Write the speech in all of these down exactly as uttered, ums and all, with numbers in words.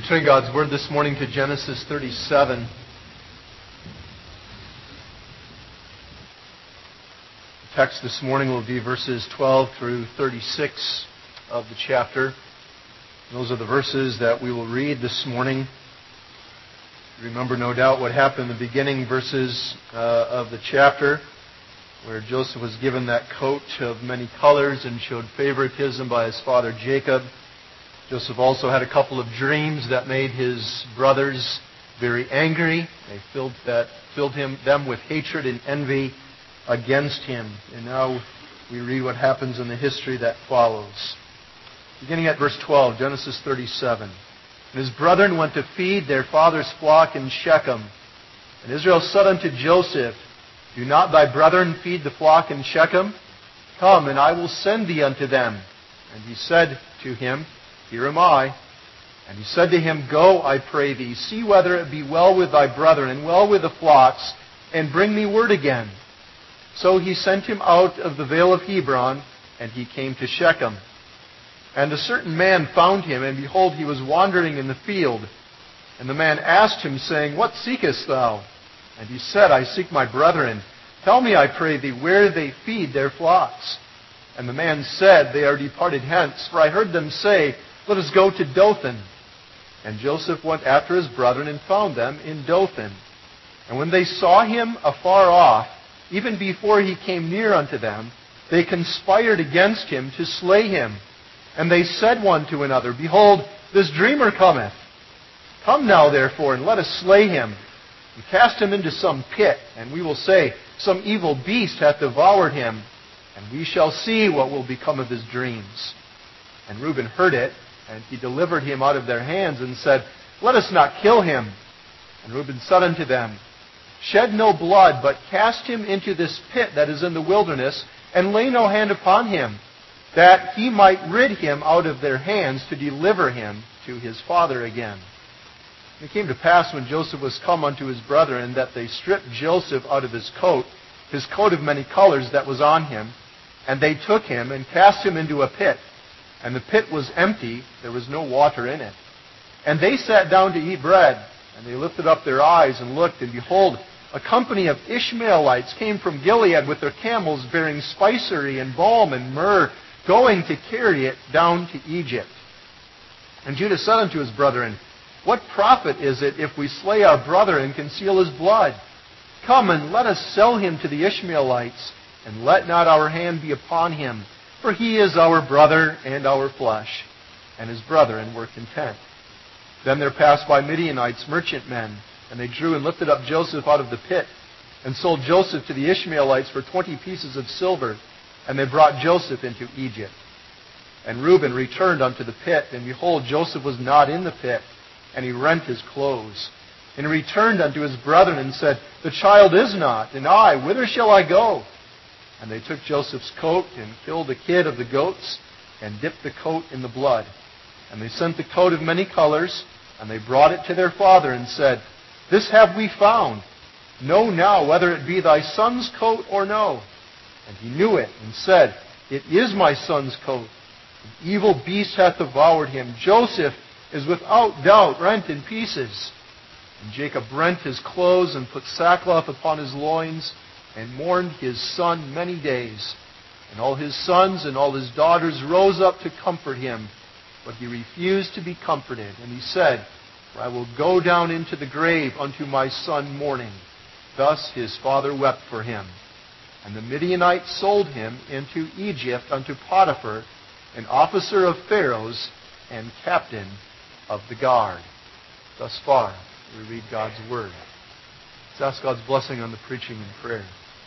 We turn God's Word this morning to Genesis thirty-seven. The text this morning will be verses twelve through thirty-six of the chapter. Those are the verses that we will read this morning. You remember, no doubt, what happened in the beginning verses uh, of the chapter, where Joseph was given that coat of many colors and showed favoritism by his father Jacob. Joseph also had a couple of dreams that made his brothers very angry. They filled that filled him them with hatred and envy against him. And now we read what happens in the history that follows. Beginning at verse twelve, Genesis thirty-seven. And his brethren went to feed their father's flock in Shechem. And Israel said unto Joseph, Do not thy brethren feed the flock in Shechem? Come, and I will send thee unto them. And he said to him, Here am I. And he said to him, Go, I pray thee, see whether it be well with thy brethren, and well with the flocks, and bring me word again. So he sent him out of the vale of Hebron, and he came to Shechem. And a certain man found him, and behold, he was wandering in the field. And the man asked him, saying, What seekest thou? And he said, I seek my brethren. Tell me, I pray thee, where they feed their flocks. And the man said, They are departed hence, for I heard them say, Let us go to Dothan. And Joseph went after his brethren and found them in Dothan. And when they saw him afar off, even before he came near unto them, they conspired against him to slay him. And they said one to another, Behold, this dreamer cometh. Come now, therefore, and let us slay him, and cast him into some pit, and we will say, Some evil beast hath devoured him, and we shall see what will become of his dreams. And Reuben heard it, and he delivered him out of their hands, and said, Let us not kill him. And Reuben said unto them, Shed no blood, but cast him into this pit that is in the wilderness, and lay no hand upon him, that he might rid him out of their hands to deliver him to his father again. And it came to pass, when Joseph was come unto his brethren, that they stripped Joseph out of his coat, his coat of many colors that was on him, and they took him and cast him into a pit. And the pit was empty, there was no water in it. And they sat down to eat bread, and they lifted up their eyes and looked, and behold, a company of Ishmaelites came from Gilead with their camels bearing spicery and balm and myrrh, going to carry it down to Egypt. And Judah said unto his brethren, What profit is it if we slay our brother and conceal his blood? Come and let us sell him to the Ishmaelites, and let not our hand be upon him, for he is our brother and our flesh. And his brethren were content. Then there passed by Midianites merchantmen, and they drew and lifted up Joseph out of the pit, and sold Joseph to the Ishmaelites for twenty pieces of silver, and they brought Joseph into Egypt. And Reuben returned unto the pit, and behold, Joseph was not in the pit, and he rent his clothes. And he returned unto his brethren, and said, The child is not, and I, whither shall I go? And they took Joseph's coat, and killed a kid of the goats, and dipped the coat in the blood. And they sent the coat of many colors, and they brought it to their father, and said, This have we found. Know now whether it be thy son's coat or no. And he knew it, and said, It is my son's coat. An evil beast hath devoured him. Joseph is without doubt rent in pieces. And Jacob rent his clothes, and put sackcloth upon his loins, and mourned his son many days. And all his sons and all his daughters rose up to comfort him. But he refused to be comforted. And he said, For I will go down into the grave unto my son mourning. Thus his father wept for him. And the Midianites sold him into Egypt unto Potiphar, an officer of Pharaoh's, and captain of the guard. Thus far, we read God's Word. Let's ask God's blessing on the preaching and prayer.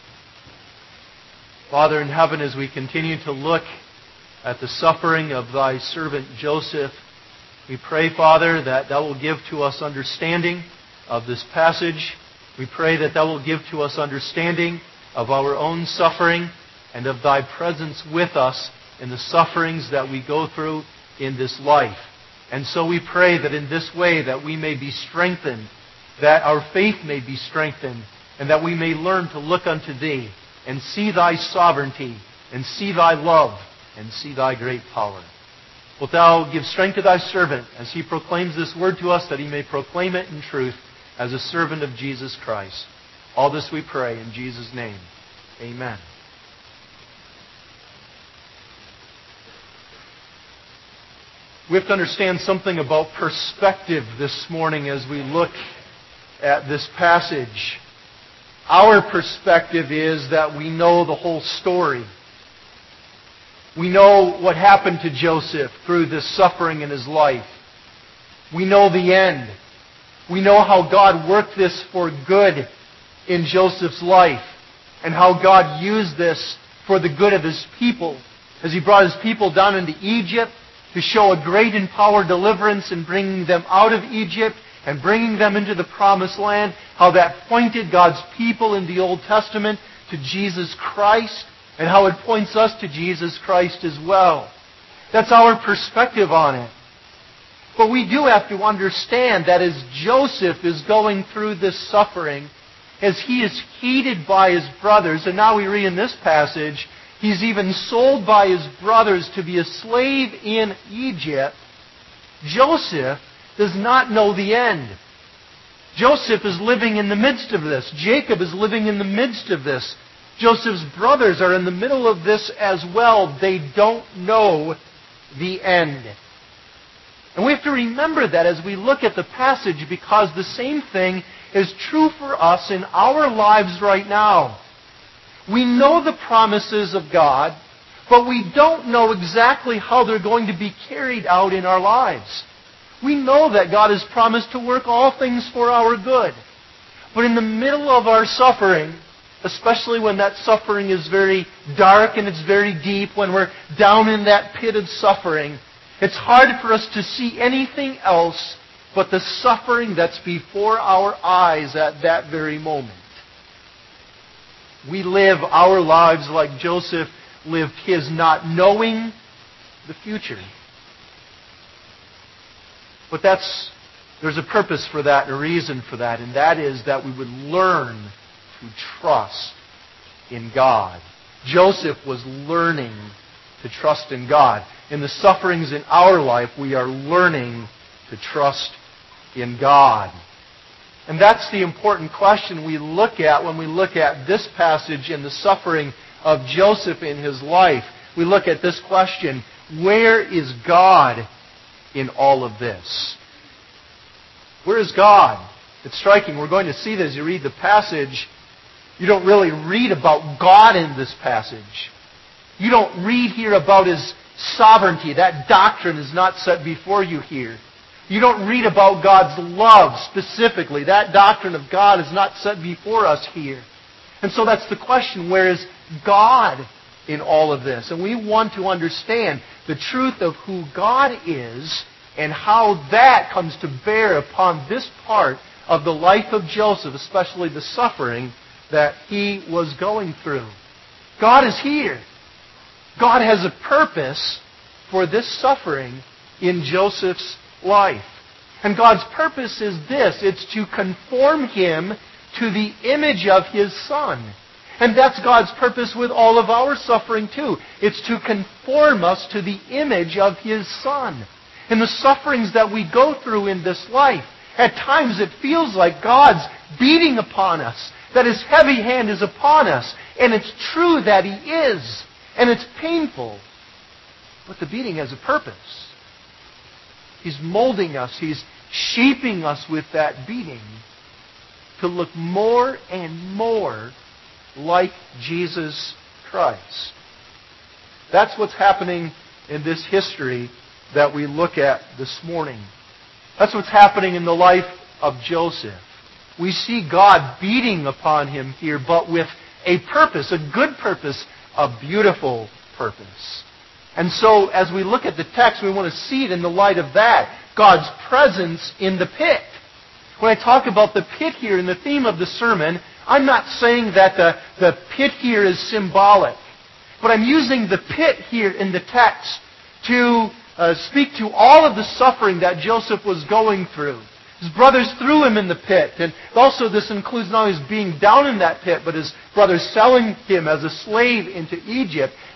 Father in heaven, as we continue to look at the suffering of thy servant Joseph, we pray, Father, that thou will give to us understanding of this passage. We pray that thou will give to us understanding of our own suffering and of thy presence with us in the sufferings that we go through in this life. And so we pray that in this way that we may be strengthened, that our faith may be strengthened, and that we may learn to look unto thee and see thy sovereignty and see thy love and see thy great power. Wilt Thou give strength to Thy servant as he proclaims this word to us, that he may proclaim it in truth as a servant of Jesus Christ. All this we pray in Jesus' name. Amen. We have to understand something about perspective this morning as we look at this passage. Our perspective is that we know the whole story. We know what happened to Joseph through this suffering in his life. We know the end. We know how God worked this for good in Joseph's life, and how God used this for the good of His people as He brought His people down into Egypt to show a great and power deliverance in bringing them out of Egypt and bringing them into the promised land, how that pointed God's people in the Old Testament to Jesus Christ, and how it points us to Jesus Christ as well. That's our perspective on it. But we do have to understand that as Joseph is going through this suffering, as he is hated by his brothers, and now we read in this passage, he's even sold by his brothers to be a slave in Egypt, Joseph does not know the end. Joseph is living in the midst of this. Jacob is living in the midst of this. Joseph's brothers are in the middle of this as well. They don't know the end. And we have to remember that as we look at the passage, because the same thing is true for us in our lives right now. We know the promises of God, but we don't know exactly how they're going to be carried out in our lives. We know that God has promised to work all things for our good. But in the middle of our suffering, especially when that suffering is very dark and it's very deep, when we're down in that pit of suffering, it's hard for us to see anything else but the suffering that's before our eyes at that very moment. We live our lives like Joseph lived his, not knowing the future. But that's there's a purpose for that and a reason for that, and that is that we would learn to trust in God. Joseph was learning to trust in God. In the sufferings in our life, we are learning to trust in God. And that's the important question we look at when we look at this passage and the suffering of Joseph in his life. We look at this question: where is God in all of this? Where is God? It's striking. We're going to see that as you read the passage. You don't really read about God in this passage. You don't read here about His sovereignty. That doctrine is not set before you here. You don't read about God's love specifically. That doctrine of God is not set before us here. And so that's the question: where is God in all of this? And we want to understand the truth of who God is and how that comes to bear upon this part of the life of Joseph, especially the suffering that he was going through. God is here. God has a purpose for this suffering in Joseph's life. And God's purpose is this: it's to conform him to the image of His Son. And that's God's purpose with all of our suffering too. It's to conform us to the image of His Son. In the sufferings that we go through in this life, at times it feels like God's beating upon us, that His heavy hand is upon us. And it's true that He is. And it's painful. But the beating has a purpose. He's molding us. He's shaping us with that beating to look more and more like Jesus Christ. That's what's happening in this history that we look at this morning. That's what's happening in the life of Joseph. We see God beating upon him here, but with a purpose, a good purpose, a beautiful purpose. And so, as we look at the text, we want to see it in the light of that. God's presence in the pit. When I talk about the pit here in the theme of the sermon, I'm not saying that the, the pit here is symbolic. But I'm using the pit here in the text to uh, speak to all of the suffering that Joseph was going through. His brothers threw him in the pit. And also this includes not only his being down in that pit, but his brothers selling him as a slave into Egypt.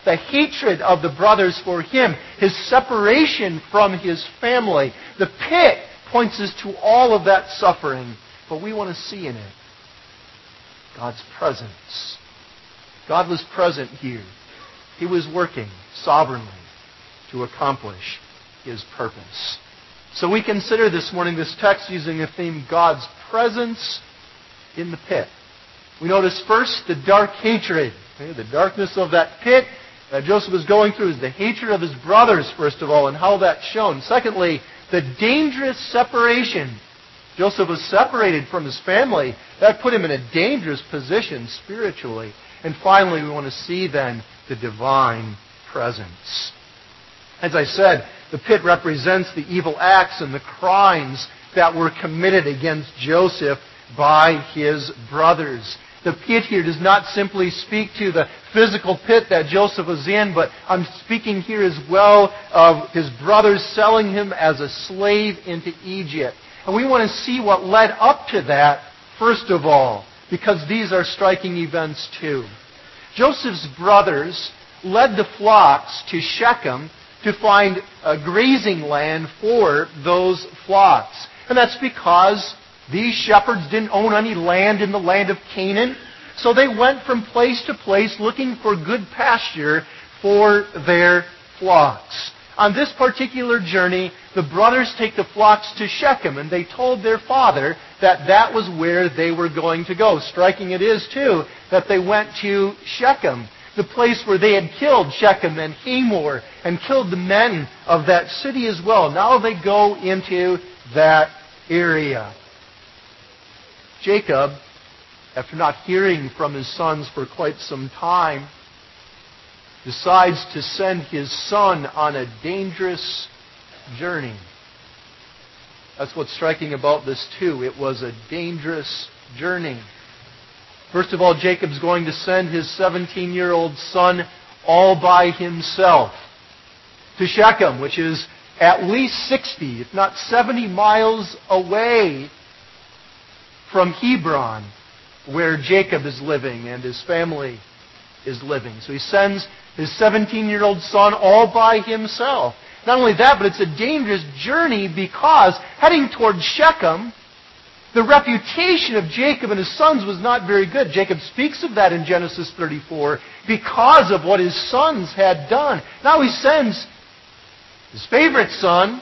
the hatred of the brothers for him, his separation from his family. The pit points us to all of that suffering, but we want to see in it God's presence. God was present here. He was working sovereignly to accomplish his purpose. So we consider this morning this text using the theme God's presence in the pit. We notice first the dark hatred. Okay, the darkness of that pit that Joseph was going through is the hatred of his brothers, first of all, and how that's shown. Secondly, the dangerous separation. Joseph was separated from his family. That put him in a dangerous position spiritually. And finally, we want to see then the divine presence. As I said, the pit represents the evil acts and the crimes that were committed against Joseph by his brothers. The pit here does not simply speak to the physical pit that Joseph was in, but I'm speaking here as well of his brothers selling him as a slave into Egypt. And we want to see what led up to that, first of all, because these are striking events too. Joseph's brothers led the flocks to Shechem to find a grazing land for those flocks. And that's because these shepherds didn't own any land in the land of Canaan. So they went from place to place looking for good pasture for their flocks. On this particular journey, the brothers take the flocks to Shechem, and they told their father that that was where they were going to go. Striking it is, too, that they went to Shechem, the place where they had killed Shechem and Hamor and killed the men of that city as well. Now they go into that area. Jacob, after not hearing from his sons for quite some time, decides to send his son on a dangerous journey. That's what's striking about this too. It was a dangerous journey. First of all, Jacob's going to send his seventeen-year-old son all by himself to Shechem, which is at least sixty, if not seventy miles away from Hebron, where Jacob is living and his family is living. So he sends his seventeen-year-old son all by himself. Not only that, but it's a dangerous journey because heading towards Shechem, the reputation of Jacob and his sons was not very good. Jacob speaks of that in Genesis thirty-four because of what his sons had done. Now he sends his favorite son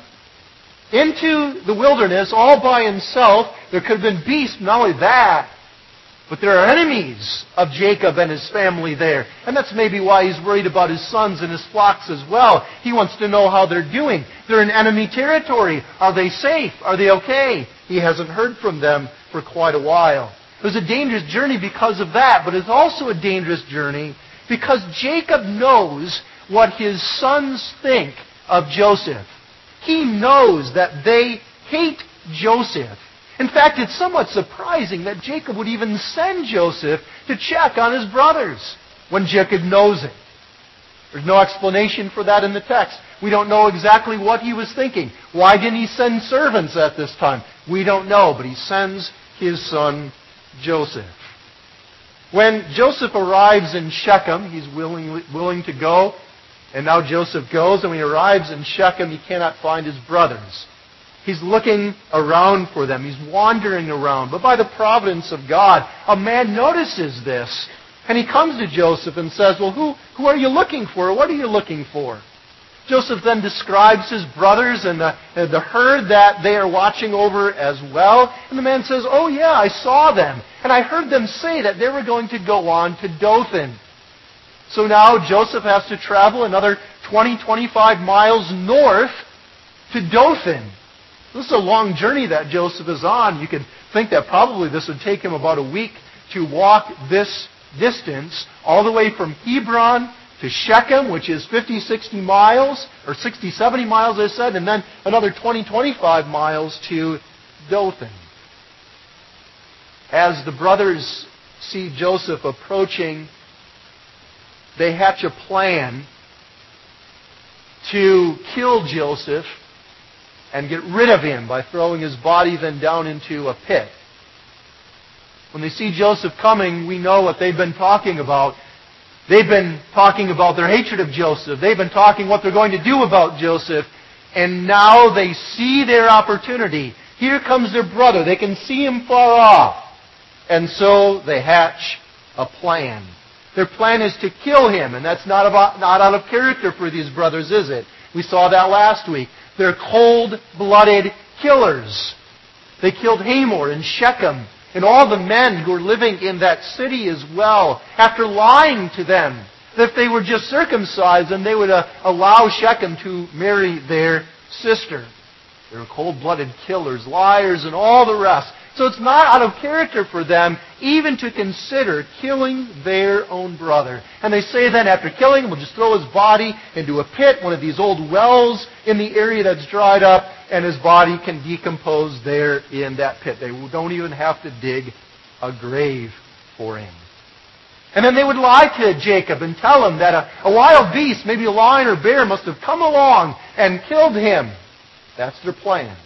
into the wilderness all by himself. There could have been beasts, not only that, but there are enemies of Jacob and his family there. And that's maybe why he's worried about his sons and his flocks as well. He wants to know how they're doing. They're in enemy territory. Are they safe? Are they okay? He hasn't heard from them for quite a while. It was a dangerous journey because of that, but it's also a dangerous journey because Jacob knows what his sons think of Joseph. He knows that they hate Joseph. In fact, it's somewhat surprising that Jacob would even send Joseph to check on his brothers when Jacob knows it. There's no explanation for that in the text. We don't know exactly what he was thinking. Why didn't he send servants at this time? We don't know, but he sends his son Joseph. When Joseph arrives in Shechem, he's willing, willing to go, and now Joseph goes, and when he arrives in Shechem, he cannot find his brothers. He's looking around for them. He's wandering around. But by the providence of God, a man notices this. And he comes to Joseph and says, well, who, who are you looking for? What are you looking for? Joseph then describes his brothers and the, and the herd that they are watching over as well. And the man says, oh yeah, I saw them. And I heard them say that they were going to go on to Dothan. So now Joseph has to travel another twenty, twenty-five miles north to Dothan. This is a long journey that Joseph is on. You could think that probably this would take him about a week to walk this distance all the way from Hebron to Shechem, which is fifty, sixty miles, or sixty, seventy miles, I said, and then another twenty, twenty-five miles to Dothan. As the brothers see Joseph approaching, they hatch a plan to kill Joseph and get rid of him by throwing his body then down into a pit. When they see Joseph coming, we know what they've been talking about. They've been talking about their hatred of Joseph. They've been talking what they're going to do about Joseph. And now they see their opportunity. Here comes their brother. They can see him far off. And so they hatch a plan. Their plan is to kill him. And that's not, about, not out of character for these brothers, is it? We saw that last week. They're cold-blooded killers. They killed Hamor and Shechem and all the men who were living in that city as well, after lying to them that if they were just circumcised, then they would uh, allow Shechem to marry their sister. They were cold-blooded killers, liars, and all the rest. So it's not out of character for them even to consider killing their own brother. And they say then, after killing him, we'll just throw his body into a pit, one of these old wells in the area that's dried up, and his body can decompose there in that pit. They don't even have to dig a grave for him. And then they would lie to Jacob and tell him that a, a wild beast, maybe a lion or bear, must have come along and killed him. That's their plan.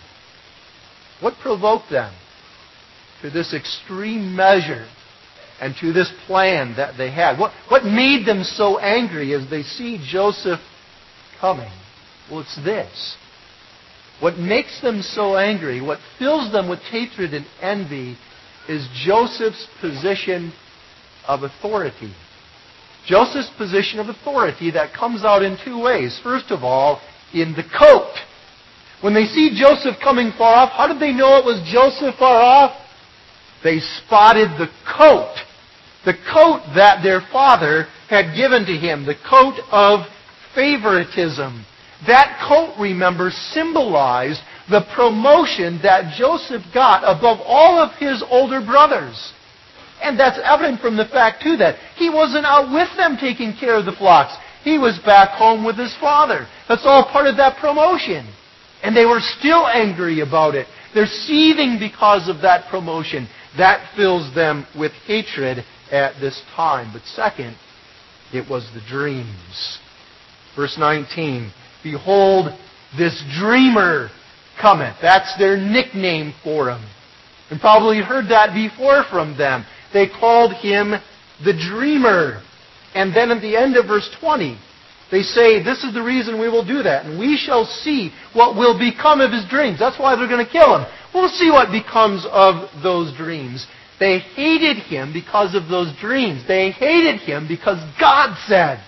What provoked them to this extreme measure and to this plan that they had? What, what made them so angry as they see Joseph coming? Well, it's this. What makes them so angry, what fills them with hatred and envy, is Joseph's position of authority. Joseph's position of authority that comes out in two ways. First of all, in the coat. When they see Joseph coming far off, how did they know it was Joseph far off? They spotted the coat. The coat that their father had given to him. The coat of favoritism. That coat, remember, symbolized the promotion that Joseph got above all of his older brothers. And that's evident from the fact, too, that he wasn't out with them taking care of the flocks. He was back home with his father. That's all part of that promotion. And they were still angry about it. They're seething because of that promotion. That fills them with hatred at this time. But second, it was the dreams. Verse nineteen, behold, this dreamer cometh. That's their nickname for him. And probably you heard that before from them. They called him the dreamer. And then at the end of verse twenty, they say, this is the reason we will do that. And we shall see what will become of his dreams. That's why they're going to kill him. We'll see what becomes of those dreams. They hated him because of those dreams. They hated him because God said,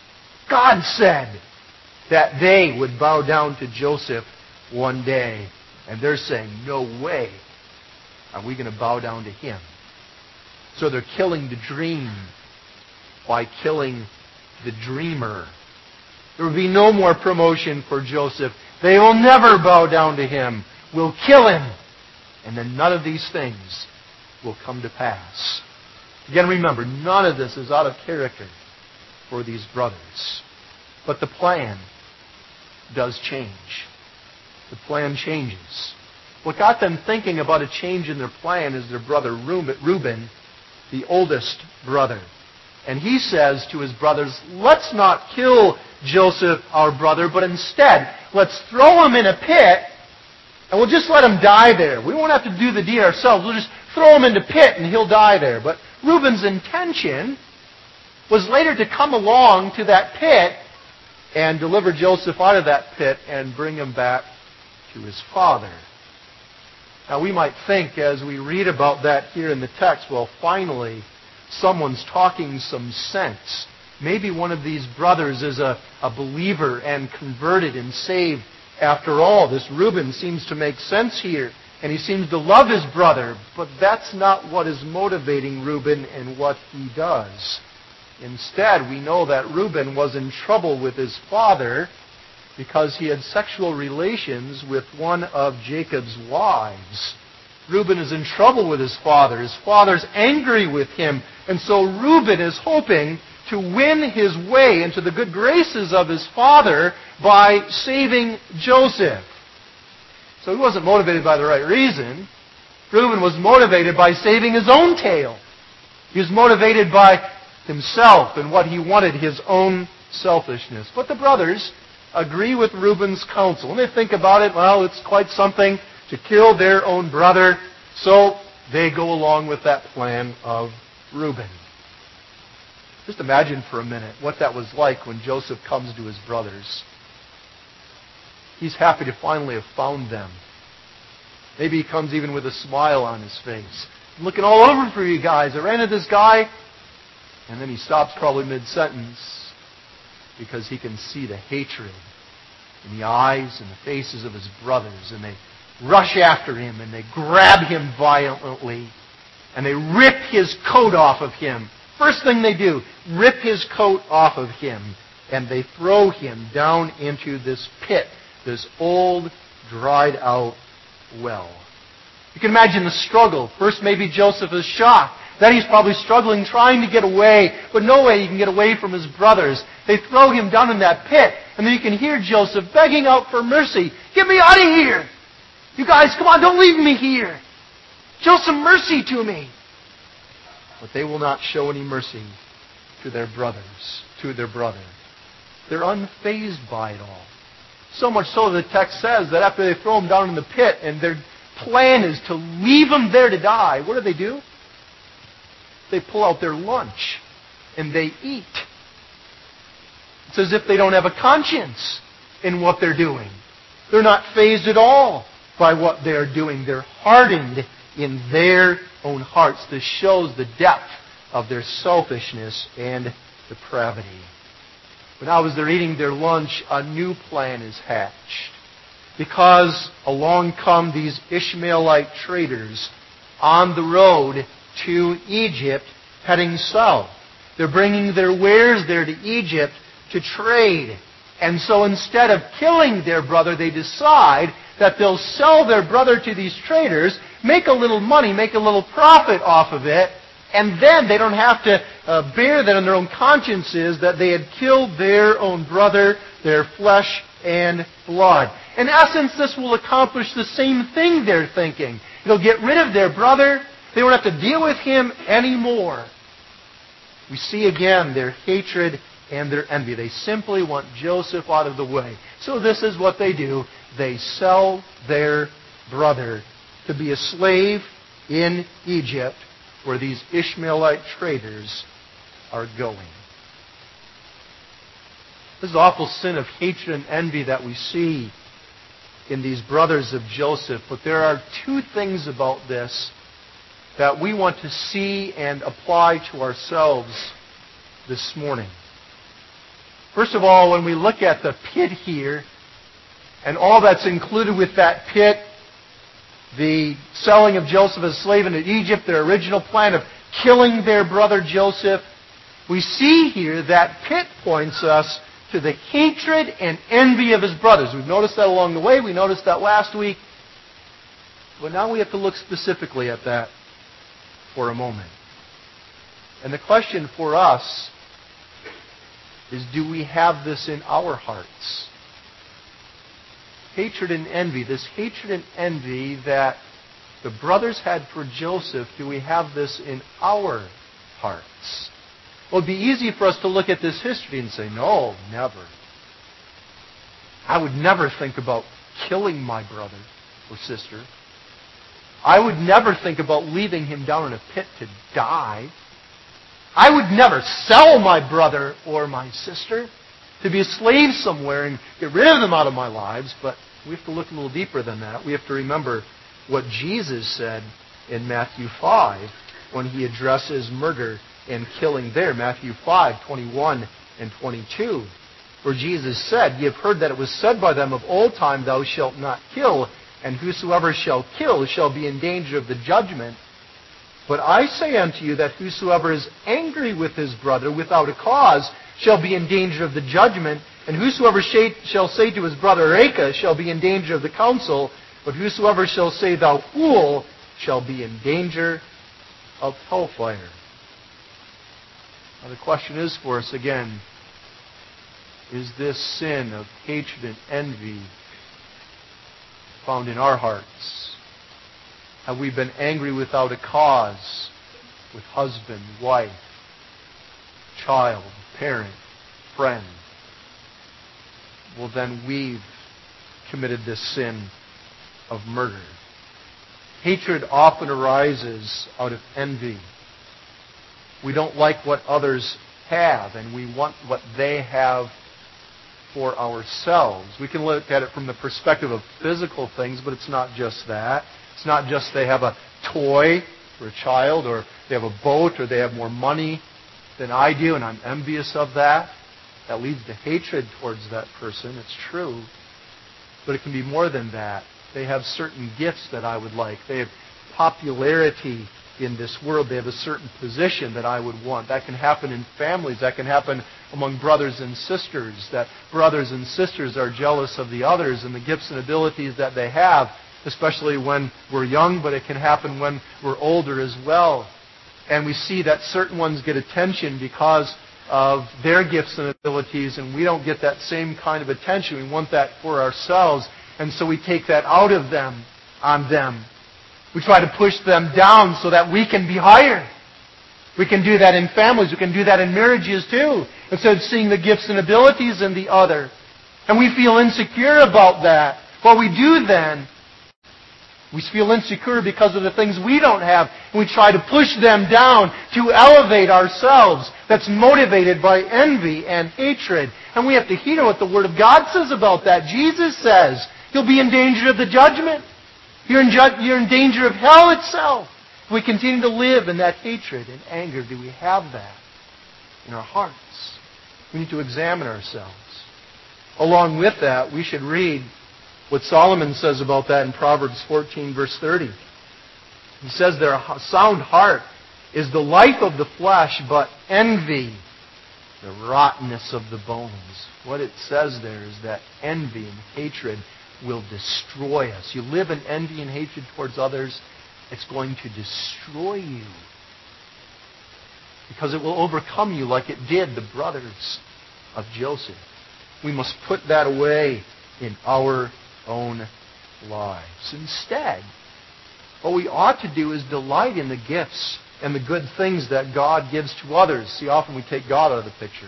God said that they would bow down to Joseph one day. And they're saying, no way are we going to bow down to him. So they're killing the dream by killing the dreamer. There will be no more promotion for Joseph. They will never bow down to him. We'll kill him. And then none of these things will come to pass. Again, remember, none of this is out of character for these brothers. But the plan does change. The plan changes. What got them thinking about a change in their plan is their brother Reuben, the oldest brother. And he says to his brothers, let's not kill Joseph, our brother, but instead, let's throw him in a pit, and we'll just let him die there. We won't have to do the deed ourselves. We'll just throw him in the pit, and he'll die there. But Reuben's intention was later to come along to that pit and deliver Joseph out of that pit and bring him back to his father. Now, we might think, as we read about that here in the text, well, finally, someone's talking some sense. Maybe one of these brothers is a, a believer and converted and saved after all. This Reuben seems to make sense here, and he seems to love his brother, but that's not what is motivating Reuben and what he does. Instead, we know that Reuben was in trouble with his father because he had sexual relations with one of Jacob's wives. Reuben is in trouble with his father. His father's angry with him. And so Reuben is hoping to win his way into the good graces of his father by saving Joseph. So he wasn't motivated by the right reason. Reuben was motivated by saving his own tail. He was motivated by himself and what he wanted, his own selfishness. But the brothers agree with Reuben's counsel. And they think about it, well, it's quite something to kill their own brother. So they go along with that plan of Reuben. Just imagine for a minute what that was like when Joseph comes to his brothers. He's happy to finally have found them. Maybe he comes even with a smile on his face. I'm looking all over for you guys. I ran into this guy. And then he stops probably mid-sentence because he can see the hatred in the eyes and the faces of his brothers. And they rush after him and they grab him violently. And they rip his coat off of him. First thing they do, rip his coat off of him. And they throw him down into this pit, this old, dried out well. You can imagine the struggle. First maybe Joseph is shocked. Then he's probably struggling, trying to get away, but no way he can get away from his brothers. They throw him down in that pit, and then you can hear Joseph begging out for mercy. Get me out of here! You guys, come on, don't leave me here! Show some mercy to me! But they will not show any mercy to their brothers, to their brother. They're unfazed by it all. So much so the text says that after they throw him down in the pit, and their plan is to leave him there to die, what do they do? They pull out their lunch and they eat. It's as if they don't have a conscience in what they're doing. They're not fazed at all by what they're doing. They're hardened in their own hearts. This shows the depth of their selfishness and depravity. But now as they're eating their lunch, a new plan is hatched. Because along come these Ishmaelite traders on the road to Egypt, heading south. They're bringing their wares there to Egypt to trade. And so instead of killing their brother, they decide that they'll sell their brother to these traders, make a little money, make a little profit off of it, and then they don't have to uh, bear that on their own consciences that they had killed their own brother, their flesh and blood. In essence, this will accomplish the same thing they're thinking. It'll get rid of their brother. They won't have to deal with him anymore. We see again their hatred and their envy. They simply want Joseph out of the way. So this is what they do. They sell their brother to be a slave in Egypt where these Ishmaelite traders are going. This is the awful sin of hatred and envy that we see in these brothers of Joseph. But there are two things about this that we want to see and apply to ourselves this morning. First of all, when we look at the pit here, and all that's included with that pit, the selling of Joseph as a slave into Egypt, their original plan of killing their brother Joseph, we see here that pit points us to the hatred and envy of his brothers. We've noticed that along the way. We noticed that last week. But now we have to look specifically at that for a moment. And the question for us is, do we have this in our hearts? Hatred and envy, this hatred and envy that the brothers had for Joseph, do we have this in our hearts? Well, it would be easy for us to look at this history and say, no, never. I would never think about killing my brother or sister. I would never think about leaving him down in a pit to die. I would never sell my brother or my sister to be a slave somewhere and get rid of them out of my lives. But we have to look a little deeper than that. We have to remember what Jesus said in Matthew five when he addresses murder and killing there. Matthew five, twenty-one and twenty-two. Where Jesus said, "Ye have heard that it was said by them of old time, Thou shalt not kill, and whosoever shall kill shall be in danger of the judgment. But I say unto you that whosoever is angry with his brother without a cause shall be in danger of the judgment, and whosoever shall say to his brother Raca shall be in danger of the council, but whosoever shall say thou fool shall be in danger of hellfire." Now the question is for us again, is this sin of hatred and envy found in our hearts? Have we been angry without a cause with husband, wife, child, parent, friend? Well, then we've committed this sin of murder. Hatred often arises out of envy. We don't like what others have, and we want what they have for ourselves. We can look at it from the perspective of physical things, but it's not just that. It's not just they have a toy for a child, or they have a boat, or they have more money than I do, and I'm envious of that. That leads to hatred towards that person. It's true. But it can be more than that. They have certain gifts that I would like. They have popularity in this world. They have a certain position that I would want. That can happen in families. That can happen among brothers and sisters. That brothers and sisters are jealous of the others and the gifts and abilities that they have, especially when we're young, but it can happen when we're older as well. And we see that certain ones get attention because of their gifts and abilities, and we don't get that same kind of attention. We want that for ourselves, and so we take that out of them, on them. We try to push them down so that we can be higher. We can do that in families. We can do that in marriages too, instead of seeing the gifts and abilities in the other. And we feel insecure about that. What we do then, we feel insecure because of the things we don't have, and we try to push them down to elevate ourselves. That's motivated by envy and hatred. And we have to hear what the Word of God says about that. Jesus says you'll be in danger of the judgment. You're in, ju- you're in danger of hell itself. If we continue to live in that hatred and anger, do we have that in our hearts? We need to examine ourselves. Along with that, we should read what Solomon says about that in Proverbs fourteen, verse thirty. He says there, a sound heart is the life of the flesh, but envy, the rottenness of the bones. What it says there is that envy and hatred will destroy us. You live in envy and hatred towards others, it's going to destroy you. Because it will overcome you like it did the brothers of Joseph. We must put that away in our own lives. Instead, what we ought to do is delight in the gifts and the good things that God gives to others. See, often we take God out of the picture.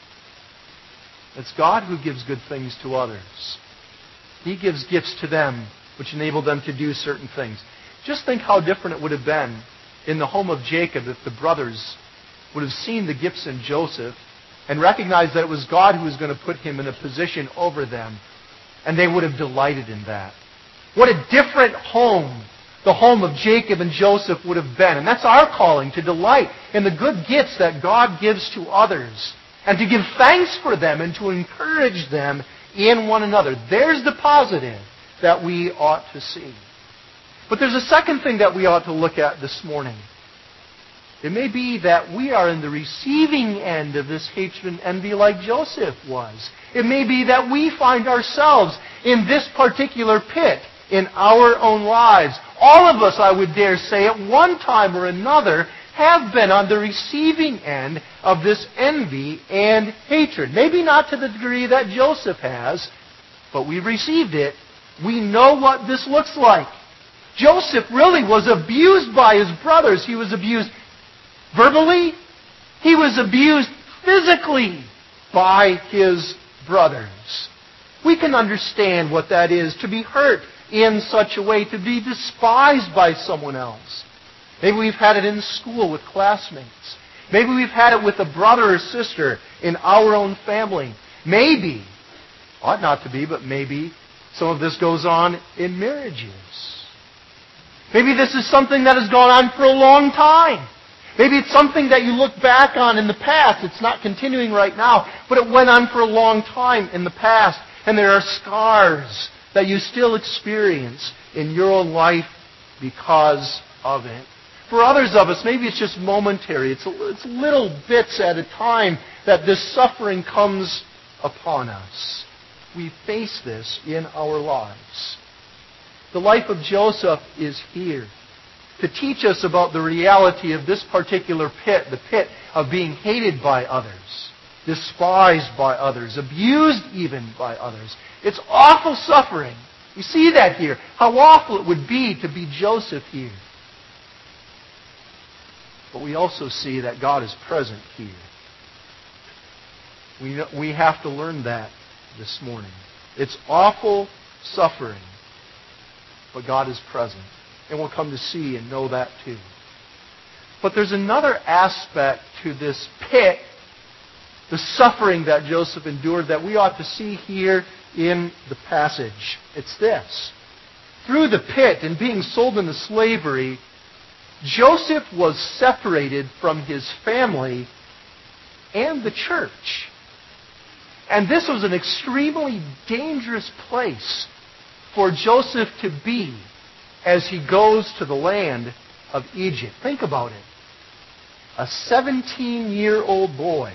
It's God who gives good things to others. He gives gifts to them which enable them to do certain things. Just think how different it would have been in the home of Jacob if the brothers would have seen the gifts in Joseph and recognized that it was God who was going to put him in a position over them. And they would have delighted in that. What a different home the home of Jacob and Joseph would have been. And that's our calling, to delight in the good gifts that God gives to others. And to give thanks for them and to encourage them in one another. There's the positive that we ought to see. But there's a second thing that we ought to look at this morning. It may be that we are in the receiving end of this hatred and envy like Joseph was. It may be that we find ourselves in this particular pit in our own lives. All of us, I would dare say, at one time or another, have been on the receiving end of this envy and hatred. Maybe not to the degree that Joseph has, but we've received it. We know what this looks like. Joseph really was abused by his brothers. He was abused verbally. He was abused physically by his brothers. We can understand what that is, to be hurt in such a way, to be despised by someone else. Maybe we've had it in school with classmates. Maybe we've had it with a brother or sister in our own family. Maybe, ought not to be, but maybe some of this goes on in marriages. Maybe this is something that has gone on for a long time. Maybe it's something that you look back on in the past. It's not continuing right now, but it went on for a long time in the past. And there are scars that you still experience in your own life because of it. For others of us, maybe it's just momentary. It's, a, it's little bits at a time that this suffering comes upon us. We face this in our lives. The life of Joseph is here to teach us about the reality of this particular pit, the pit of being hated by others, despised by others, abused even by others. It's awful suffering. We see that here. How awful it would be to be Joseph here. But we also see that God is present here. We, we have to learn that this morning. It's awful suffering, but God is present. And we'll come to see and know that too. But there's another aspect to this pit the suffering that Joseph endured that we ought to see here in the passage. It's this. Through the pit and being sold into slavery, Joseph was separated from his family and the church. And this was an extremely dangerous place for Joseph to be as he goes to the land of Egypt. Think about it. A seventeen-year-old boy,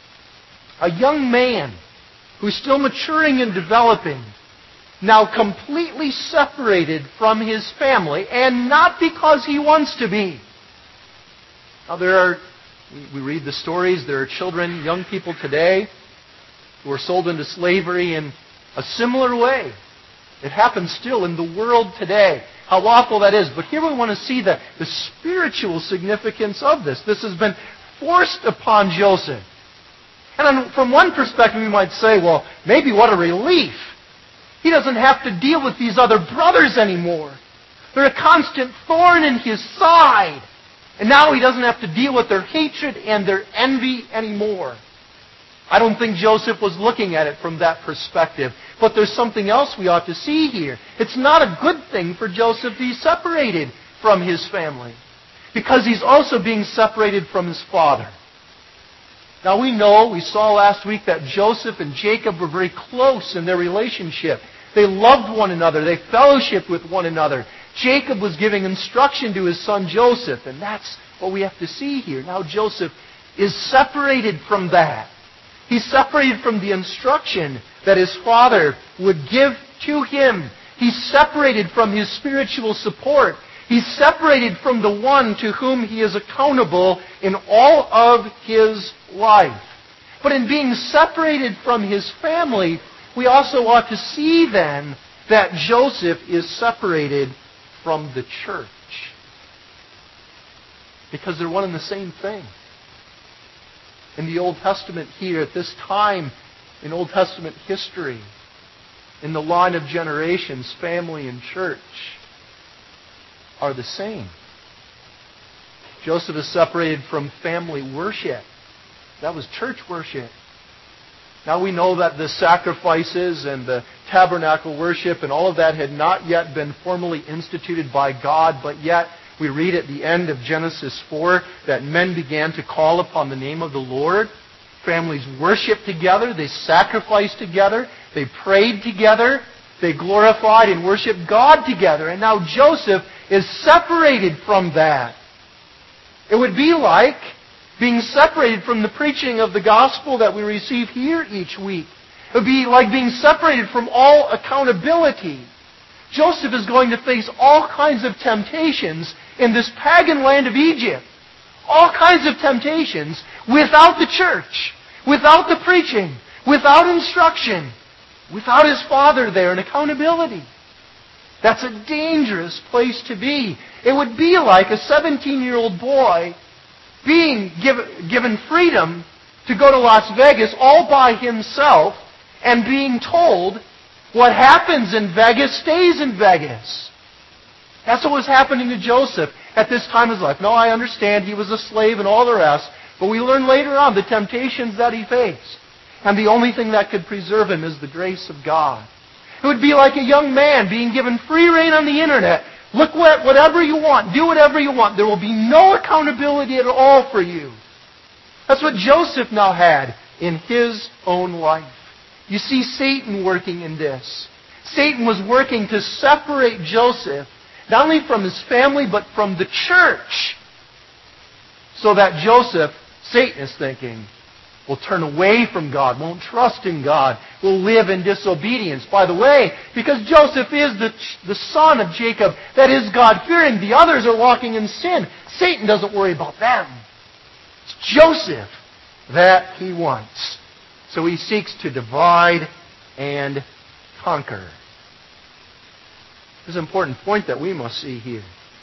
a young man who's still maturing and developing, now completely separated from his family, and not because he wants to be. Now there are, we read the stories, there are children, young people today who are sold into slavery in a similar way. It happens still in the world today. How awful that is. But here we want to see the, the spiritual significance of this. This has been forced upon Joseph. And on, from one perspective we might say, well, maybe what a relief. He doesn't have to deal with these other brothers anymore. They're a constant thorn in his side. And now he doesn't have to deal with their hatred and their envy anymore. I don't think Joseph was looking at it from that perspective. But there's something else we ought to see here. It's not a good thing for Joseph to be separated from his family, because he's also being separated from his father. Now we know, we saw last week that Joseph and Jacob were very close in their relationship. They loved one another. They fellowshiped with one another. Jacob was giving instruction to his son Joseph, and that's what we have to see here. Now Joseph is separated from that. He's separated from the instruction that his father would give to him. He's separated from his spiritual support. He's separated from the one to whom he is accountable in all of his life. But in being separated from his family, we also ought to see then that Joseph is separated from the church. Because they're one and the same thing. In the Old Testament here, at this time in Old Testament history, in the line of generations, family and church are the same. Joseph is separated from family worship. That was church worship. Now we know that the sacrifices and the tabernacle worship and all of that had not yet been formally instituted by God, but yet we read at the end of Genesis four that men began to call upon the name of the Lord. Families worshiped together. They sacrificed together. They prayed together. They glorified and worshiped God together. And now Joseph is separated from that. It would be like being separated from the preaching of the gospel that we receive here each week. It would be like being separated from all accountability. Joseph is going to face all kinds of temptations in this pagan land of Egypt. All kinds of temptations without the church, without the preaching, without instruction, without his father there and accountability. That's a dangerous place to be. It would be like a seventeen-year-old boy being give, given freedom to go to Las Vegas all by himself and being told what happens in Vegas stays in Vegas. That's what was happening to Joseph at this time of his life. No, I understand he was a slave and all the rest, but we learn later on the temptations that he faced. And the only thing that could preserve him is the grace of God. It would be like a young man being given free rein on the internet. Look what, whatever you want. Do whatever you want. There will be no accountability at all for you. That's what Joseph now had in his own life. You see Satan working in this. Satan was working to separate Joseph, not only from his family, but from the church. So that Joseph, Satan is thinking, will turn away from God, won't trust in God, will live in disobedience. By the way, because Joseph is the, the son of Jacob that is God-fearing, the others are walking in sin. Satan doesn't worry about them. It's Joseph that he wants. So he seeks to divide and conquer. There's an important point that we must see here.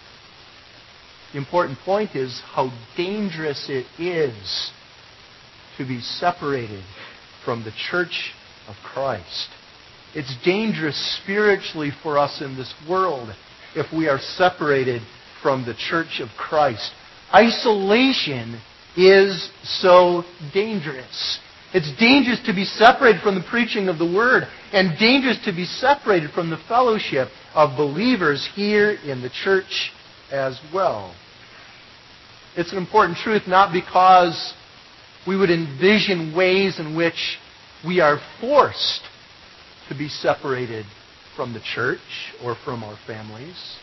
The important point is how dangerous it is to be separated from the church of Christ. It's dangerous spiritually for us in this world if we are separated from the church of Christ. Isolation is so dangerous. It's dangerous to be separated from the preaching of the Word, and dangerous to be separated from the fellowship of believers here in the church as well. It's an important truth not because we would envision ways in which we are forced to be separated from the church or from our families,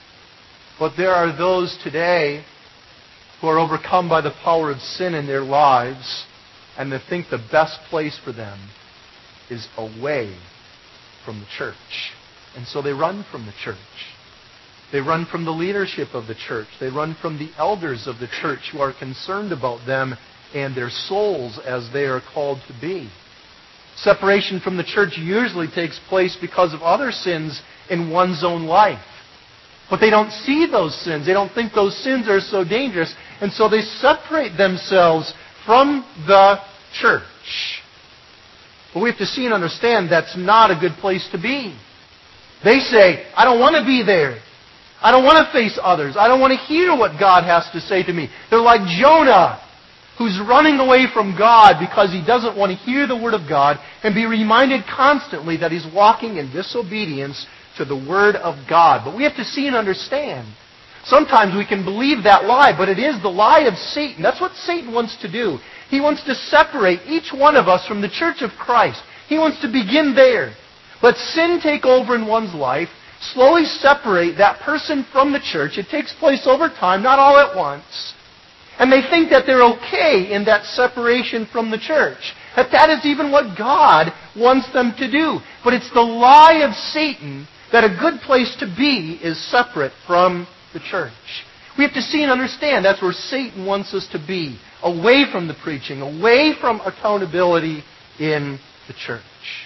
but there are those today who are overcome by the power of sin in their lives, and they think the best place for them is away from the church. And so they run from the church. They run from the leadership of the church. They run from the elders of the church who are concerned about them and their souls as they are called to be. Separation from the church usually takes place because of other sins in one's own life. But they don't see those sins. They don't think those sins are so dangerous. And so they separate themselves from the church. But we have to see and understand that's not a good place to be. They say, I don't want to be there. I don't want to face others. I don't want to hear what God has to say to me. They're like Jonah, who's running away from God because he doesn't want to hear the Word of God and be reminded constantly that he's walking in disobedience to the Word of God. But we have to see and understand. Sometimes we can believe that lie, but it is the lie of Satan. That's what Satan wants to do. He wants to separate each one of us from the church of Christ. He wants to begin there. Let sin take over in one's life, slowly separate that person from the church. It takes place over time, not all at once. And they think that they're okay in that separation from the church. That that is even what God wants them to do. But it's the lie of Satan that a good place to be is separate from the church. We have to see and understand that's where Satan wants us to be. Away from the preaching, away from accountability in the church.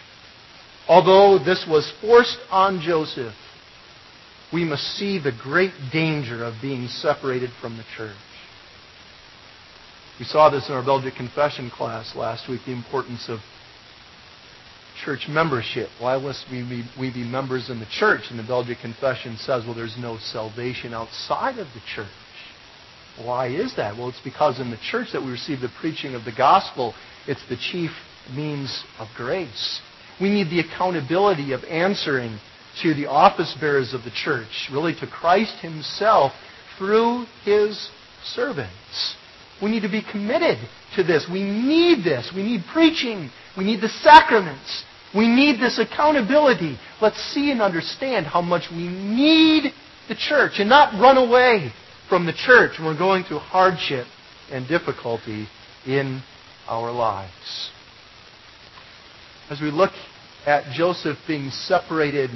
Although this was forced on Joseph, we must see the great danger of being separated from the church. We saw this in our Belgic Confession class last week, the importance of church membership. Why must we be, we be members in the church? And the Belgic Confession says, well, there's no salvation outside of the church. Why is that? Well, it's because in the church that we receive the preaching of the gospel, it's the chief means of grace. We need the accountability of answering to the office bearers of the church, really to Christ Himself through His servants. We need to be committed to this. We need this. We need preaching. We need the sacraments. We need this accountability. Let's see and understand how much we need the church and not run away from the church when we're going through hardship and difficulty in our lives. As we look at Joseph being separated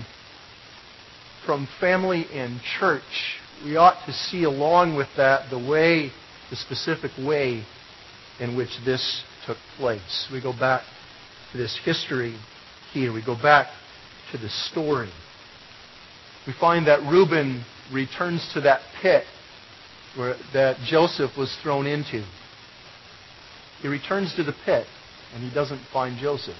from family and church, we ought to see along with that the way, the specific way in which this took place. We go back to this history here. We go back to the story. We find that Reuben returns to that pit where, that Joseph was thrown into. He returns to the pit and he doesn't find Joseph.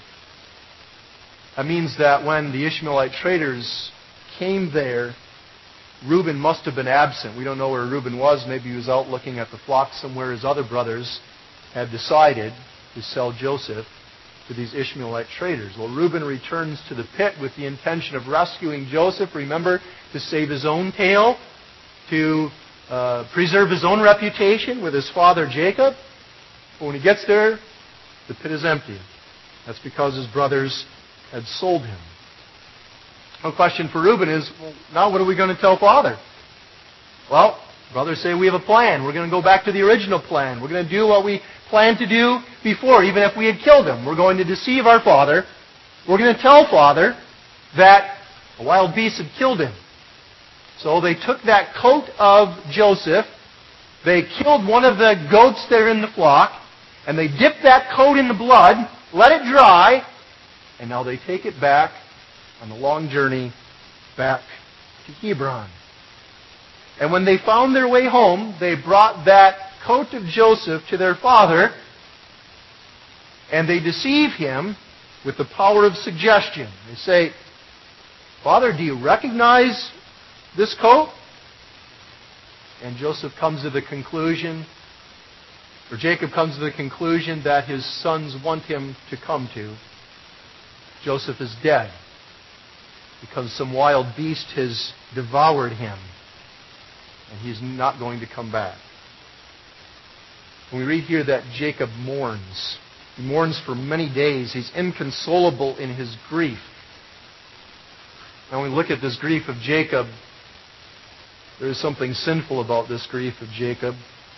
That means that when the Ishmaelite traders came there, Reuben must have been absent. We don't know where Reuben was. Maybe he was out looking at the flock somewhere. His other brothers had decided to sell Joseph to these Ishmaelite traders. Well, Reuben returns to the pit with the intention of rescuing Joseph. Remember, to save his own tail, to uh, preserve his own reputation with his father Jacob. But when he gets there, the pit is empty. That's because his brothers had sold him. The question for Reuben is, well, now what are we going to tell Father? Well, brothers say we have a plan. We're going to go back to the original plan. We're going to do what we planned to do before, even if we had killed him. We're going to deceive our father. We're going to tell Father that a wild beast had killed him. So they took that coat of Joseph, they killed one of the goats there in the flock, and they dipped that coat in the blood, let it dry, and now they take it back on the long journey back to Hebron. And when they found their way home, they brought that coat of Joseph to their father, and they deceive him with the power of suggestion. They say, Father, do you recognize this coat? And Joseph comes to the conclusion, For Jacob comes to the conclusion that his sons want him to come to. Joseph is dead because some wild beast has devoured him, and he's not going to come back. And we read here that Jacob mourns. He mourns for many days. He's inconsolable in his grief. And when we look at this grief of Jacob, there is something sinful about this grief of Jacob.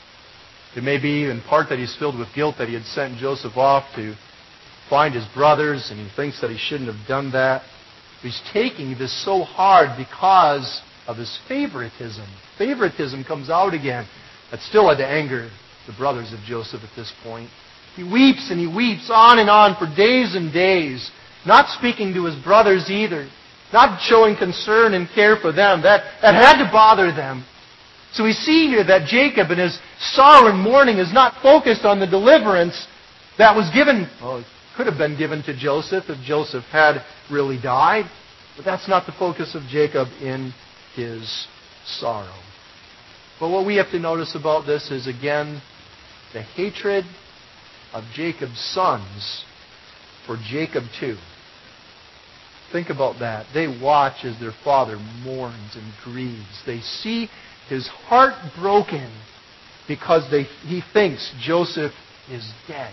It may be in part that he's filled with guilt that he had sent Joseph off to find his brothers, and he thinks that he shouldn't have done that. He's taking this so hard because of his favoritism. Favoritism comes out again. That still had to anger the brothers of Joseph at this point. He weeps and he weeps on and on for days and days, not speaking to his brothers either, not showing concern and care for them. That, that had to bother them. So we see here that Jacob in his sorrow and mourning is not focused on the deliverance that was given, well, it could have been given to Joseph if Joseph had really died. But that's not the focus of Jacob in his sorrow. But what we have to notice about this is, again, the hatred of Jacob's sons for Jacob too. Think about that. They watch as their father mourns and grieves. They see his heart broken because they, he thinks Joseph is dead.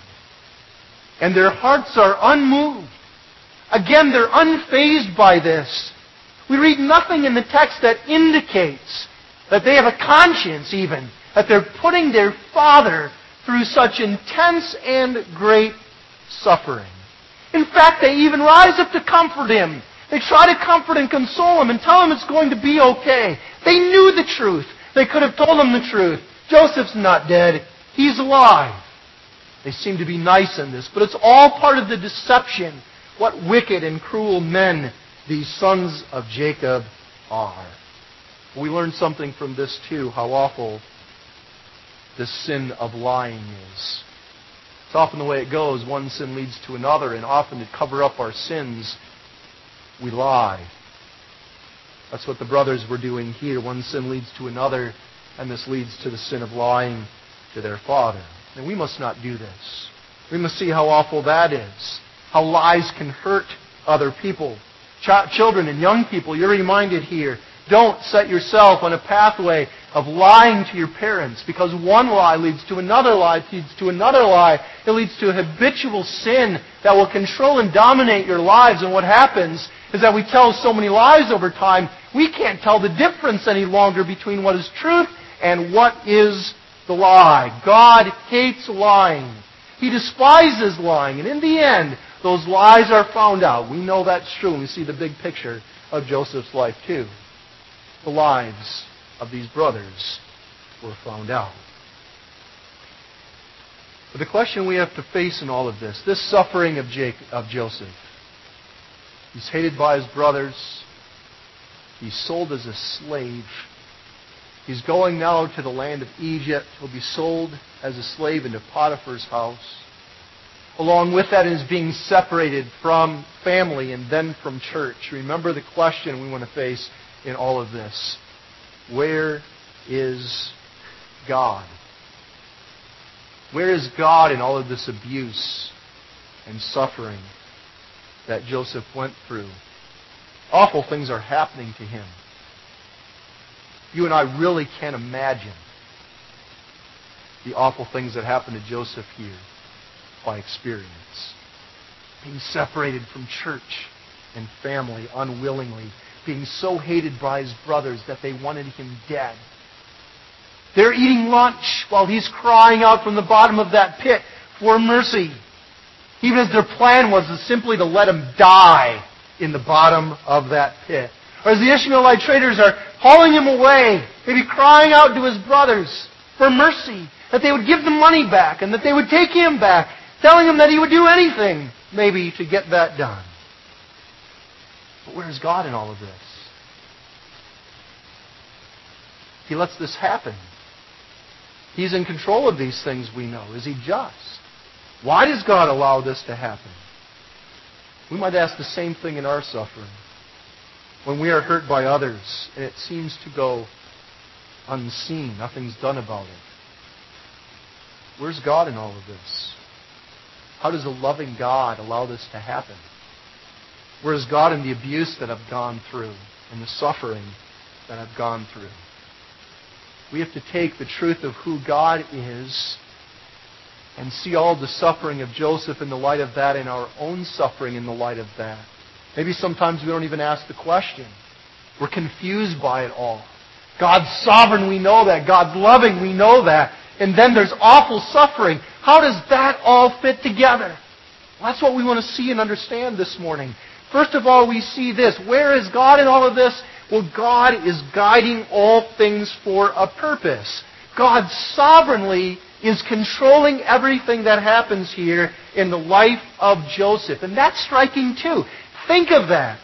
And their hearts are unmoved. Again, they're unfazed by this. We read nothing in the text that indicates that they have a conscience even, that they're putting their father through such intense and great suffering. In fact, they even rise up to comfort him. They try to comfort and console him and tell him it's going to be okay. They knew the truth. They could have told him the truth. Joseph's not dead. He's alive. They seem to be nice in this, but it's all part of the deception. What wicked and cruel men these sons of Jacob are. We learn something from this too, how awful this sin of lying is. It's often the way it goes. One sin leads to another, and often to cover up our sins, we lie. That's what the brothers were doing here. One sin leads to another, and this leads to the sin of lying to their father. And we must not do this. We must see how awful that is. How lies can hurt other people. Ch- children and young people, you're reminded here, don't set yourself on a pathway of lying to your parents, because one lie leads to another lie, leads to another lie. It leads to a habitual sin that will control and dominate your lives. And what happens is that we tell so many lies over time, we can't tell the difference any longer between what is truth and what is the lie. God hates lying. He despises lying. And in the end, those lies are found out. We know that's true. We see the big picture of Joseph's life too. The lives of these brothers were found out. But the question we have to face in all of this, this suffering of, Jacob, of Joseph, he's hated by his brothers. He's sold as a slave. He's going now to the land of Egypt. He'll be sold as a slave into Potiphar's house. Along with that is being separated from family and then from church. Remember the question we want to face in all of this. Where is God? Where is God in all of this abuse and suffering that Joseph went through? Awful things are happening to him. You and I really can't imagine the awful things that happened to Joseph here by experience. Being separated from church and family unwillingly. Being so hated by his brothers that they wanted him dead. They're eating lunch while he's crying out from the bottom of that pit for mercy. Even as their plan was to simply to let him die in the bottom of that pit. Or as the Ishmaelite traders are hauling him away, maybe crying out to his brothers for mercy, that they would give the money back and that they would take him back, telling him that he would do anything, maybe, to get that done. But where is God in all of this? He lets this happen. He's in control of these things, we know. Is He just? Why does God allow this to happen? We might ask the same thing in our suffering. When we are hurt by others, and it seems to go unseen, nothing's done about it. Where's God in all of this? How does a loving God allow this to happen? Where is God in the abuse that I've gone through and the suffering that I've gone through? We have to take the truth of who God is and see all the suffering of Joseph in the light of that and our own suffering in the light of that. Maybe sometimes we don't even ask the question. We're confused by it all. God's sovereign, we know that. God's loving, we know that. And then there's awful suffering. How does that all fit together? Well, that's what we want to see and understand this morning. First of all, we see this. Where is God in all of this? Well, God is guiding all things for a purpose. God sovereignly is controlling everything that happens here in the life of Joseph. And that's striking too. Think of that.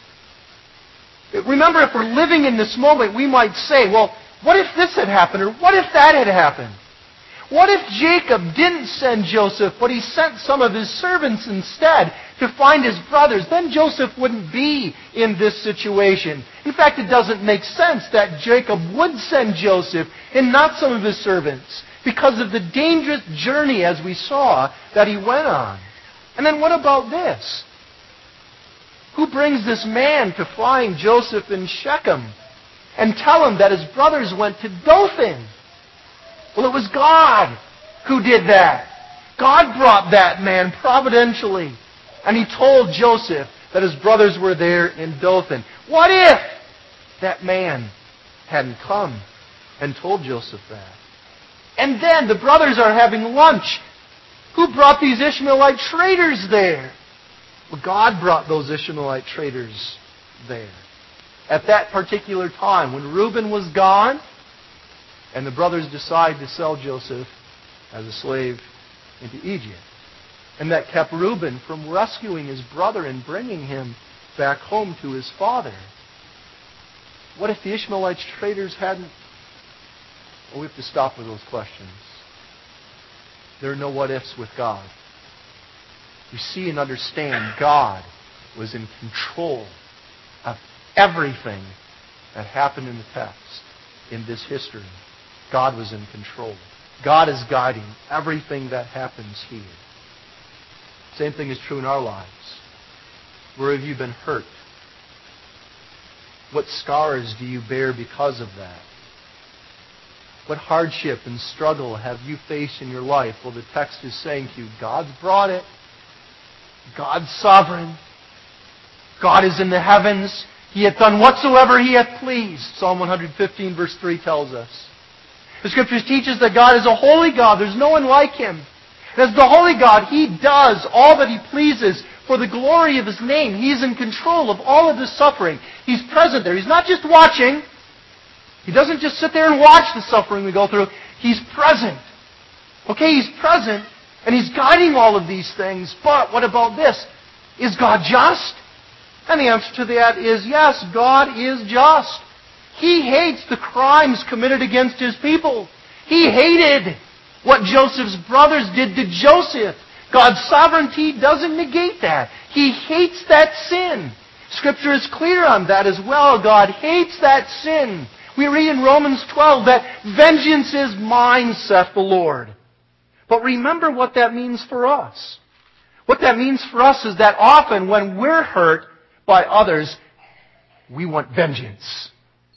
Remember, if we're living in this moment, we might say, well, what if this had happened? Or what if that had happened? What if Jacob didn't send Joseph, but he sent some of his servants instead to find his brothers? Then Joseph wouldn't be in this situation. In fact, it doesn't make sense that Jacob would send Joseph and not some of his servants because of the dangerous journey, as we saw, that he went on. And then what about this? Who brings this man to find Joseph in Shechem and tell him that his brothers went to Dothan? Well, it was God who did that. God brought that man providentially. And he told Joseph that his brothers were there in Dothan. What if that man hadn't come and told Joseph that? And then the brothers are having lunch. Who brought these Ishmaelite traders there? Well, God brought those Ishmaelite traders there. At that particular time, when Reuben was gone, and the brothers decide to sell Joseph as a slave into Egypt. And that kept Reuben from rescuing his brother and bringing him back home to his father. What if the Ishmaelite traders hadn't? Well, we have to stop with those questions. There are no what-ifs with God. You see and understand God was in control of everything that happened in the text, in this history. God was in control. God is guiding everything that happens here. Same thing is true in our lives. Where have you been hurt? What scars do you bear because of that? What hardship and struggle have you faced in your life? Well, the text is saying to you, God's brought it. God's sovereign. God is in the heavens. He hath done whatsoever He hath pleased. Psalm one fifteen verse three tells us. The Scriptures teach us that God is a holy God. There's no one like Him. And as the holy God, He does all that He pleases for the glory of His name. He's in control of all of this suffering. He's present there. He's not just watching. He doesn't just sit there and watch the suffering we go through. He's present. Okay, He's present, and He's guiding all of these things. But what about this? Is God just? And the answer to that is yes, God is just. He hates the crimes committed against His people. He hated what Joseph's brothers did to Joseph. God's sovereignty doesn't negate that. He hates that sin. Scripture is clear on that as well. God hates that sin. We read in Romans twelve that vengeance is mine, saith the Lord. But remember what that means for us. What that means for us is that often when we're hurt by others, we want vengeance.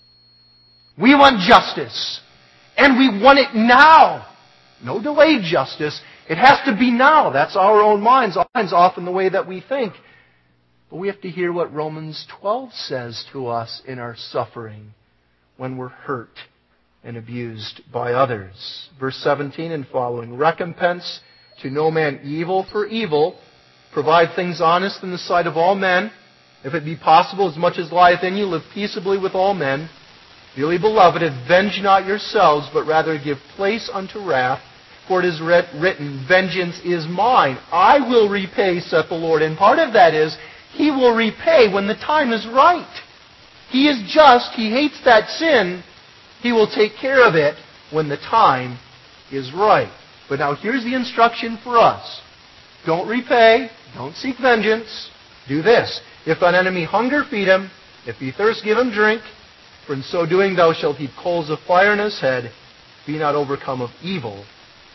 We want justice. And we want it now. No delayed justice. It has to be now. That's our own minds. Minds often the way that we think. But we have to hear what Romans twelve says to us in our suffering when we're hurt and abused by others. Verse seventeen and following. Recompense to no man evil for evil. Provide things honest in the sight of all men. If it be possible, as much as lieth in you, live peaceably with all men. Dearly beloved, avenge not yourselves, but rather give place unto wrath. For it is written, vengeance is mine. I will repay, saith the Lord. And part of that is, He will repay when the time is right. He is just. He hates that sin. He will take care of it when the time is right. But now here's the instruction for us. Don't repay. Don't seek vengeance. Do this. If thine enemy hunger, feed him. If he thirst, give him drink. For in so doing thou shalt heap coals of fire on his head. Be not overcome of evil,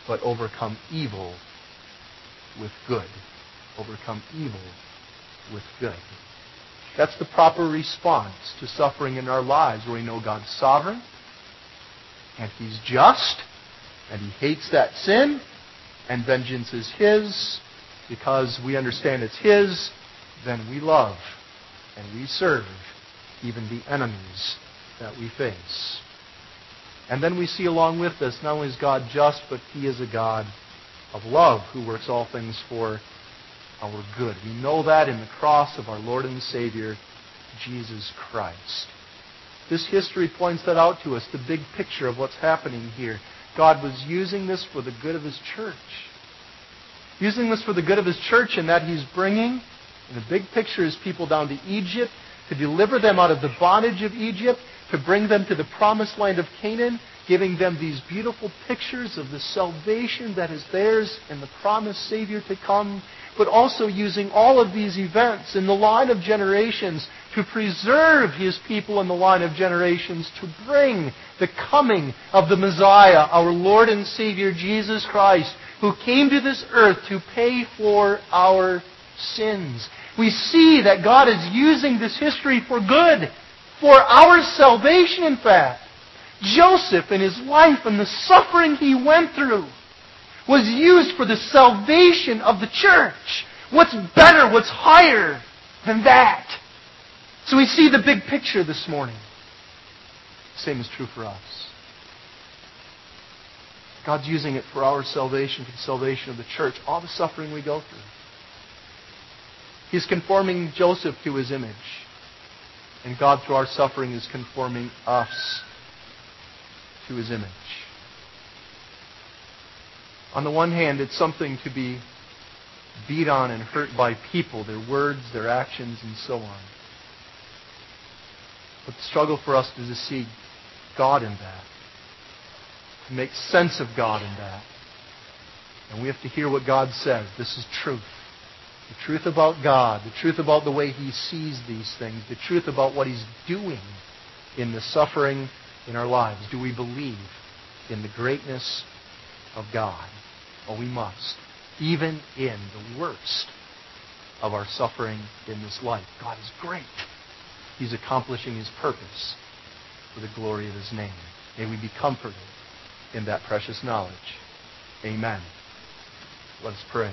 but overcome evil with good. Overcome evil with good. That's the proper response to suffering in our lives, where we know God's sovereign, and He's just, and He hates that sin, and vengeance is His. Because we understand it's His, then we love and we serve even the enemies that we face. And then we see along with this, not only is God just, but He is a God of love who works all things for our good. We know that in the cross of our Lord and Savior, Jesus Christ. This history points that out to us, the big picture of what's happening here. God was using this for the good of His church. Using this for the good of His church, in that He's bringing, in the big picture, His people down to Egypt, to deliver them out of the bondage of Egypt, to bring them to the promised land of Canaan, giving them these beautiful pictures of the salvation that is theirs and the promised Savior to come, but also using all of these events in the line of generations to preserve His people in the line of generations, to bring the coming of the Messiah, our Lord and Savior Jesus Christ, who came to this earth to pay for our sins. We see that God is using this history for good, for our salvation, in fact. Joseph and his life and the suffering he went through was used for the salvation of the church. What's better, what's higher than that? So we see the big picture this morning. Same is true for us. God's using it for our salvation, for the salvation of the church, all the suffering we go through. He's conforming Joseph to His image. And God, through our suffering, is conforming us to His image. On the one hand, it's something to be beat on and hurt by people, their words, their actions, and so on. But the struggle for us is to see God in that, to make sense of God in that. And we have to hear what God says. This is truth. The truth about God, the truth about the way He sees these things, the truth about what He's doing in the suffering in our lives. Do we believe in the greatness of God? Oh, we must. Even in the worst of our suffering in this life, God is great. He's accomplishing His purpose for the glory of His name. May we be comforted in that precious knowledge. Amen. Let us pray.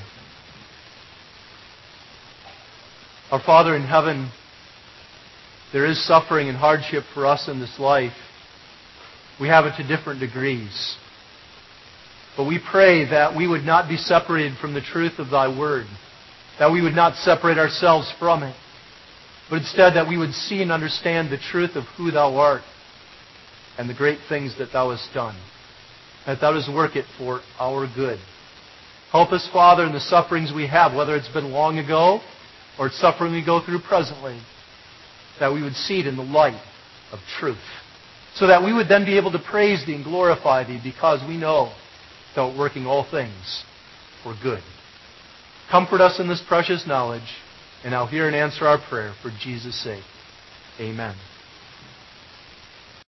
Our Father in heaven, there is suffering and hardship for us in this life. We have it to different degrees. But we pray that we would not be separated from the truth of Thy Word, that we would not separate ourselves from it, but instead that we would see and understand the truth of who Thou art and the great things that Thou hast done, that Thou dost work it for our good. Help us, Father, in the sufferings we have, whether it's been long ago or it's suffering we go through presently, that we would see it in the light of truth, so that we would then be able to praise Thee and glorify Thee, because we know Thou art working all things for good. Comfort us in this precious knowledge, and now hear and answer our prayer for Jesus' sake. Amen.